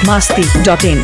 biharmasti.in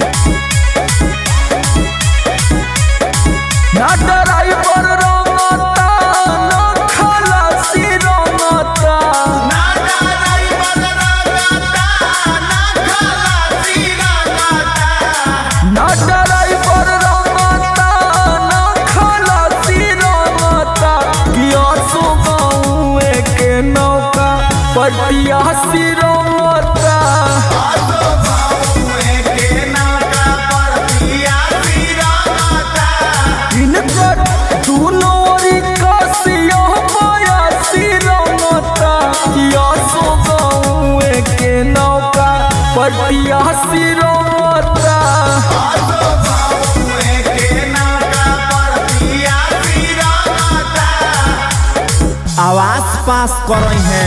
ना driver रंगता ना खलासी रंगता ना ड्राइवर रंगता ना खलासी रंगता ना ड्राइवर रंगता ना खलासी रंगता किया सो गाँव के नौका पटियासी रंगता आसो भाऊए के नौका पटियासी रंगता इनकर दोनों ओरी कसिया बयासी रंगता किया सो गाँव के नौका पटियासी रंगता आसो भाऊए के नौका पटियासी रंगता आवाज पास कर रही है।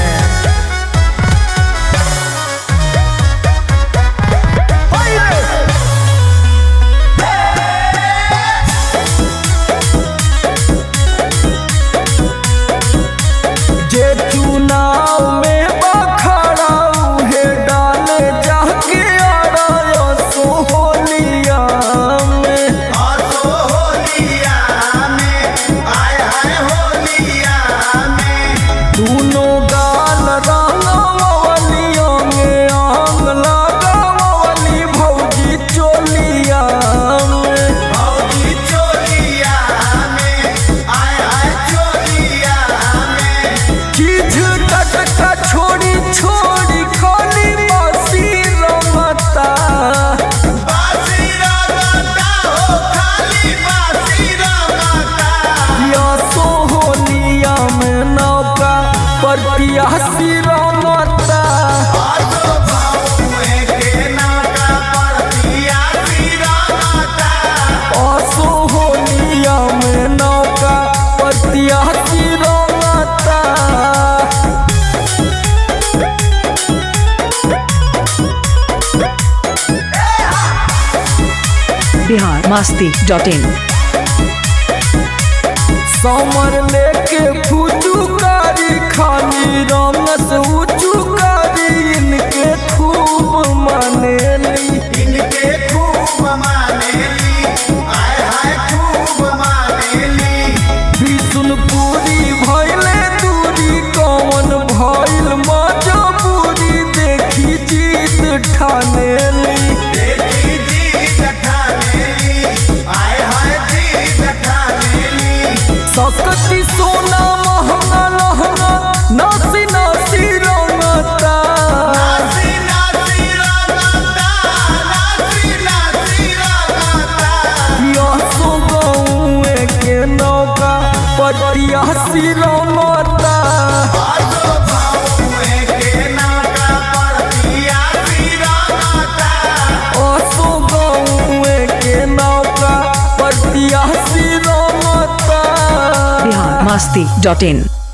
जे चुनाव में बखड़ा उहे डाले जाके आड़ा सोहलिया में आसो होलिया में आय हाय होलिया में दोनों गाल रंगवलियों में आंग लगावली भौजी चोलिया में भौजी चोलिया में आय हाय चोलिया में चीज टटका छोड़ी छोड़ी खाली बासी रंगता बासी रंगता हो खाली बासी रंगता या सोहलिया में नौका पटियासी रंगता आसो भाऊए के नौका पटियासी रंगता असोहलिया में नौका पटियासी रंगता biharmasti.in समर लेके फुचुकारी खाली रंग से उचुकारी इनके खूब मानेली इनके खूब मानेली आय हाय खूब मानेली बिशुनपुरी भैले दूरी कौन भैल मजबूरी देखी जीत ठानेली देखी जीत ठानेली आय हाय जीत ठानेली सकती सोना महंगा लहंगा नासी नासी रंगता नासी नासी रंगता नासी नासी रंगता या सो गाँव के नौका पटियासी रंगता आसो भाऊए के नौका पटियासी रंगता असो गाँव के नौका पटियासी रंगता biharmasti.in